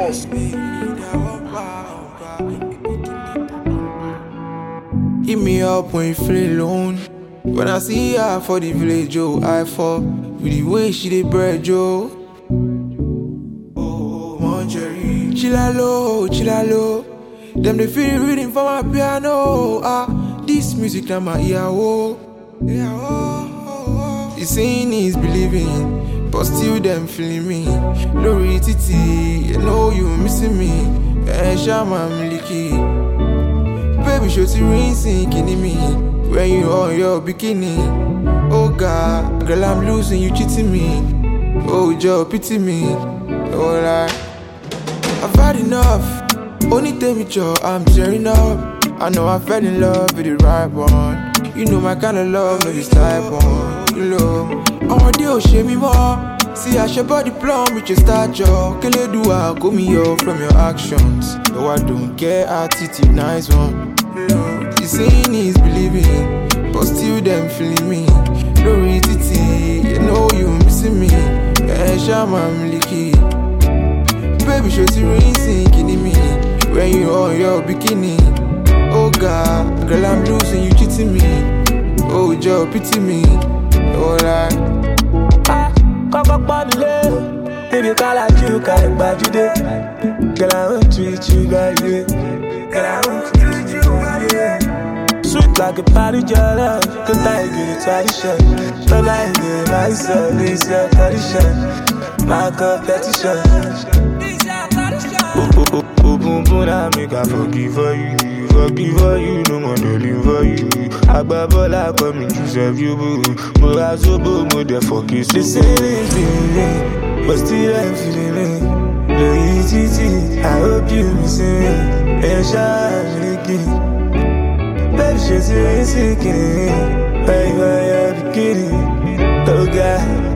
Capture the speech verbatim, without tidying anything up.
boss. Hit me up when you feel alone. When I see her for the village, oh, I fall with the way she dey bread, Joe. Oh, Monjerry, chilla low, chilla low. Them they feel reading for my piano. Ah, this music na my ear, oh. Yeah, oh, oh, oh. The saying is believing, but still them feeling me. Lori Titi, you know you missing me. Eh, Shama Miliki. Baby, show to rinsing, kidding me. When you on your bikini. Oh God, girl, I'm losing, you cheating me. Oh, Joe, pity me. Oh, like, I've had enough. Only tell me, Joe, I'm tearing up. I know I fell in love with the right one. You know my kind of love, no this type one. You know, oh, deal, shame me more. See, I should body plumb with your stature. Can you do I go me off from your actions? No, I don't care, attitude, nice one. The saying is believing, but still them feeling me. Lori Titi, you know you missing me. Eh, Shama Miliki. Baby, show to rinsing, kidding me. When you on your bikini. Oh God, girl, I'm losing, you cheating me. Oh, Joe, pity me. Oh, like, Kọ́kọ́ pọ́n mi lé, baby kálá jù kálẹ̀ gbàjúdé. Girl, I want to treat you right, yeah. Girl, I want to treat you right, yeah. Sweet like a party jelly, good night, get a tradition. Don't like it, myself, this your tradition. My competition. Oh, oh, oh, oh, boom, boom, I make I forgive for you. Forgive for you, no more to live for you. Agbabola come me to serve you, boo. But I so boo, but the fuck is the same is feeling, but still I'm feeling it. No easy, I hope you missing me. And shine again. Baby, she's a sick, hey, why are you kidding? Oh God.